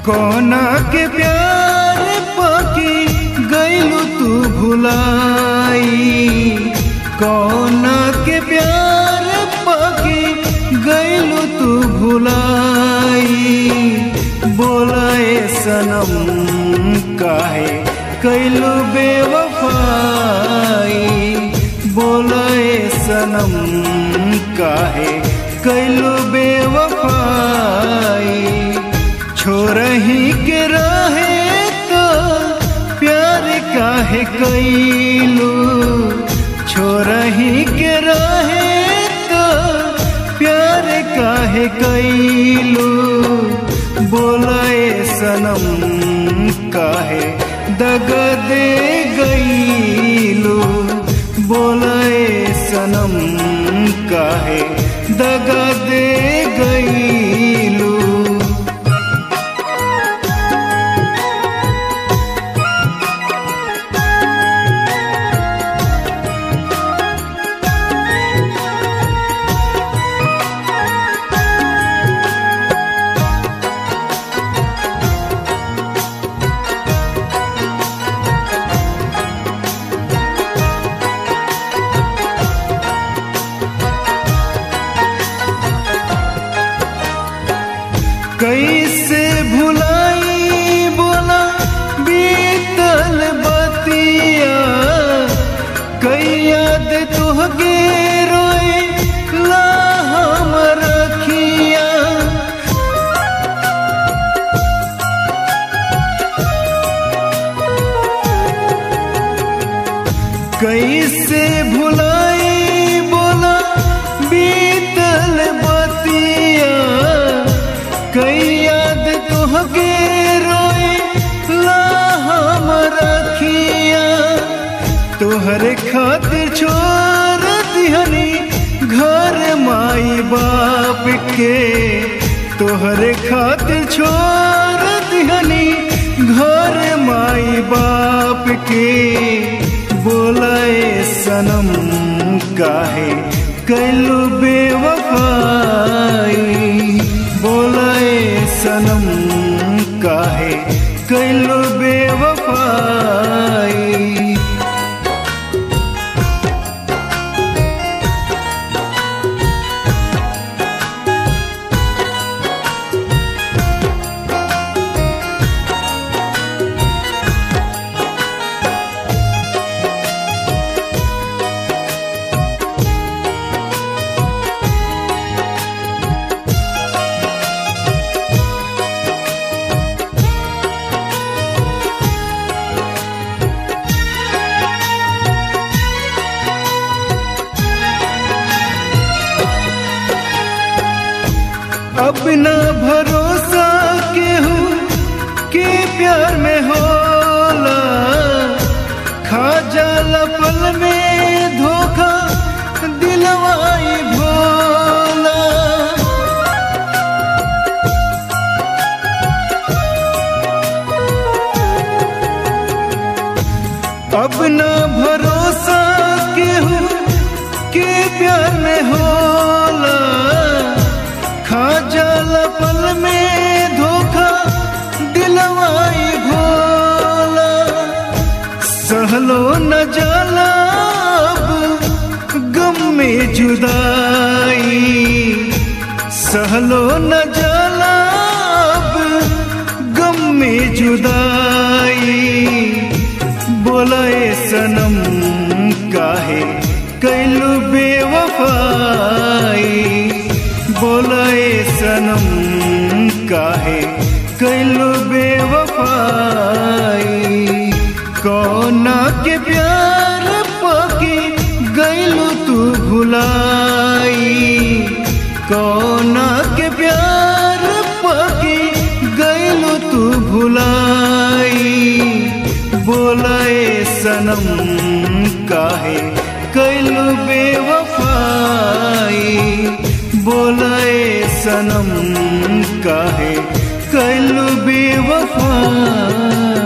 कोना के प्यार पाके गइलू तू भुलाई, कोना के प्यार पाके गइलू तू भुलाई। बोलाए सनम काहे कैलू बेवफाई, बोलाए सनम काहे कैलू बेवफाई। छोरही के रहे तो प्यार काहे कैलू, छोरही के रहे तो प्यार काहे कैलू। बोलाए सनम काहे दगा दे गईलू, बोलाए सनम काहे दगा दे गईलू। कैसे भुलाई बोला बीतल बतिया, कई याद तुहके रोए ला हम रखिया। कैसे भुलाई बोला बीतल बतिया, कई याद तुहके रोए ला हम रखिया। तोहरे खातिर छोड़ दिहनी घर माई बाप के, तोहरे खातिर छोड़ दिहनी घर माई बाप के। बोलाए सनम काहे कैलू बेवफाई, बोलाए सनम काहे कैलू बेवफाई। अब ना भरोसा केहू के प्यार में होला, खा जाला पल में धोखा दिलवाई भोला। अब ना भरोसा केहू के प्यार में होला, खा जाला पल में धोखा दिलवाई भोला। सहलो न जाला अब गम में जुदाई, सहलो न जाला अब गम में जुदाई। बोलाए सनम काहे कैलू बेवफाई, बोलाए सनम काहे कैलू बेवफाई। कोना के प्यार पाके गइलू तू भुलाई, कोना के प्यार पाके गइलू तू भुलाई। बोलाए सनम काहे कैलू बेवफाई, बोलाए सनम काहे कैलू बेवफाई।